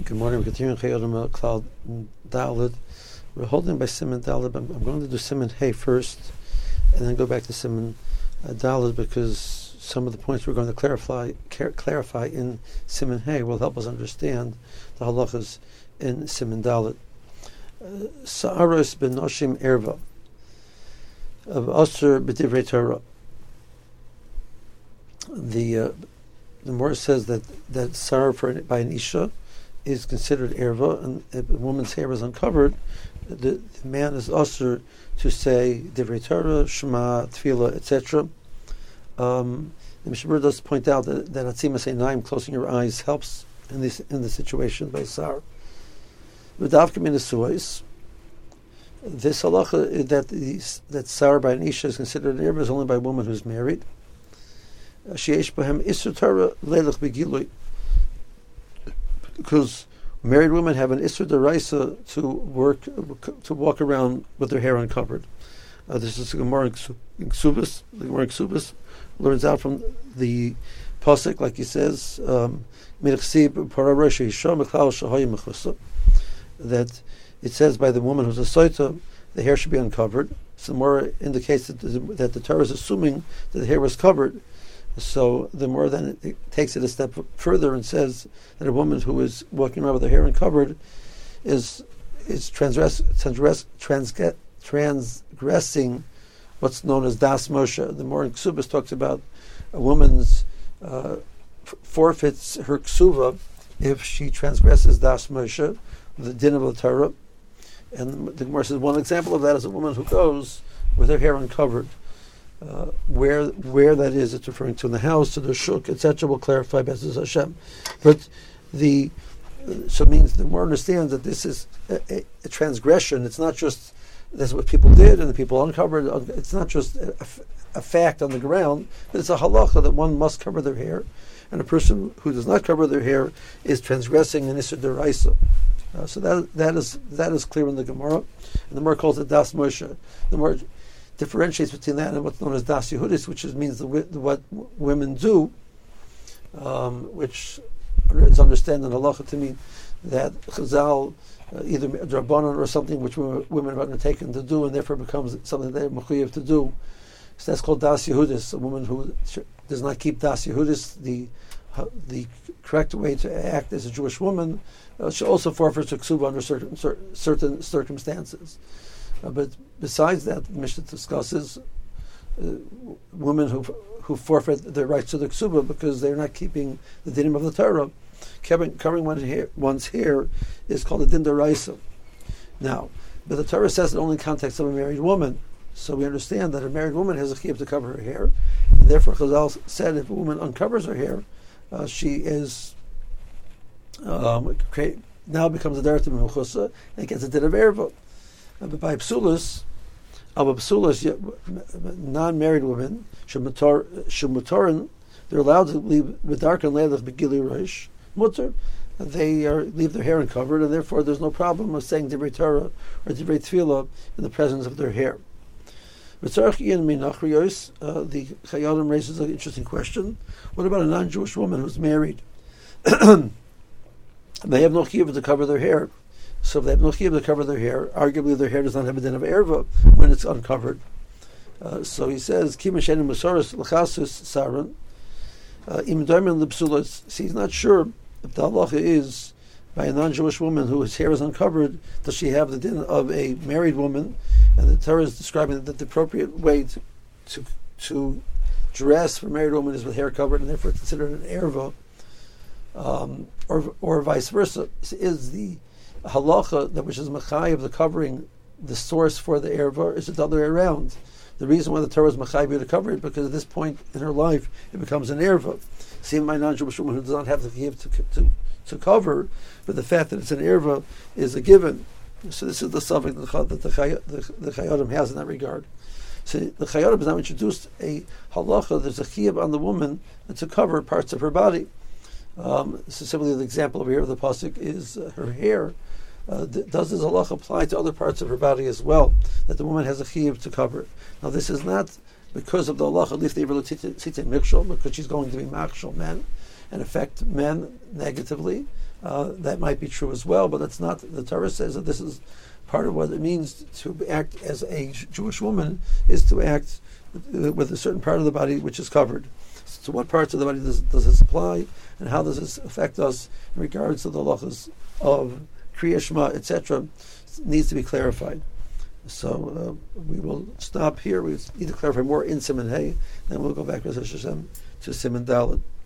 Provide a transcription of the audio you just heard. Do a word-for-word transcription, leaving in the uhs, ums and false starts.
Good morning. We're continuing Chayodim Cloud Dalit. We're holding by Siman Dalit. I'm, I'm going to do Siman Hey first, and then go back to Siman uh, Dalit, because some of the points we're going to clarify car- clarify in Siman Hey will help us understand the halachas in Siman Dalit. Sa'aros ben Noshim Erva of Osir B'divrei Torah. The uh, the Morah says that that Sa'ar for by an Isha is considered erva, and if a woman's hair is uncovered, the, the man is usher to say divrei Torah, Shema, Tefillah, et cetera. Um, the Mishnah does point out that that atzimas einayim, closing your eyes, helps in this in the situation by Sar. V'davka min hasuos, this halacha that the, that Sar by an isha is considered an erva is only by a woman who's married. Sheyesh b'hem isur Torah leilach begilui, because married women have an Isser Deraisa to work, to walk around with their hair uncovered. Uh, this is the Gemara in Ksubis. The Gemara in Ksubis learns out from the pasuk, like he says, um, that it says by the woman who's a soita, the hair should be uncovered. So the Gemara indicates that the, that the Torah is assuming that the hair was covered. So the more then it takes it a step further and says that a woman who is walking around with her hair uncovered is is transgress, transgress, transgress, transgressing what's known as Das Moshe. The more in Ksubas talks about a woman's uh, f- forfeits her Ksuva if she transgresses Das Moshe, the din of the Torah. And the Gemara says one example of that is a woman who goes with her hair uncovered. Uh, where where that is, it's referring to in the house, to the shuk, et cetera. We'll clarify B'ezras Hashem. But the uh, so it means the more understands that this is a, a, a transgression. It's not just that's what people did and the people uncovered. It's not just a, a fact on the ground, but it's a halacha that one must cover their hair, and a person who does not cover their hair is transgressing an Isser Deraisa. Uh, so that that is that is clear in the Gemara, and the Gemara calls it Das Moshe. The more differentiates between that and what's known as Das Yehudis, which is, means the, the, what w- women do, um, which is understood in halacha to mean that Chazal, uh, either Drabanan or something which women, women have undertaken to do, and therefore becomes something they're mechuyev to do. So that's called Das Yehudis, a woman who does not keep Das Yehudis, the uh, the correct way to act as a Jewish woman. Uh, she also forfeits her ksuba under certain, certain, certain circumstances. Uh, but besides that, the Mishnah discusses uh, women who who forfeit their rights to the ksuba because they're not keeping the dinim of the Torah. Covering, covering one's hair, one's hair is called a din d'oraisa. Now, but the Torah says it only in context of a married woman, so we understand that a married woman has a chiyuv to cover her hair, and therefore Chazal said if a woman uncovers her hair, uh, she is um, create, now becomes a derech mechusa and gets a din of erva. But by psulas, our psulas, non-married women, shemutarin, they're allowed to leave v'darkan leilach begili rosh mutar. They are leave their hair uncovered, and therefore there's no problem of saying divrei Torah or divrei tefillah in the presence of their hair. V'tzarich ian minachriyos, the Chayodim raises an interesting question. What about a non-Jewish woman who's married? They have no chiyuv to cover their hair. So if they have no chiyuv to cover their hair, arguably their hair does not have a din of erva when it's uncovered. Uh, so he says, "Ki mashenim musaros l'chasus saran im doimen l'psulos." See, he's not sure if the halacha is by a non-Jewish woman whose hair is uncovered, does she have the din of a married woman? And the Torah is describing that the appropriate way to to, to dress for a married woman is with hair covered, and therefore considered an erva, um, or or vice versa. Is the halacha that which is machai of the covering the source for the erva, is it the other way around? The reason why the Torah is machai to cover it because at this point in her life it becomes an erva. Seen my non-Jewish woman who does not have the give to, to to cover, but the fact that it's an erva is a given. So this is the subject that the, the, the, the Chayodim has in that regard. So the Chayodim has now introduced a halacha. There's a chiyuv on the woman to cover parts of her body. Um, so similarly, the example over here of the pasuk is uh, her hair. Uh, th- does this halacha apply to other parts of her body as well, that the woman has a chiyuv to cover? Now, this is not because of the halacha liftei v'lo mikshol, because she's going to be makshol men and affect men negatively, uh, that might be true as well, but that's not. The Torah says that this is part of what it means to act as a Jewish woman is to act with a certain part of the body which is covered. So what parts of the body does, does this apply, and how does this affect us in regards to the halachas of Kriya Shema, et cetera, needs to be clarified. So uh, we will stop here. We need to clarify more in Siman Hey, then we'll go back to Siman Dalet.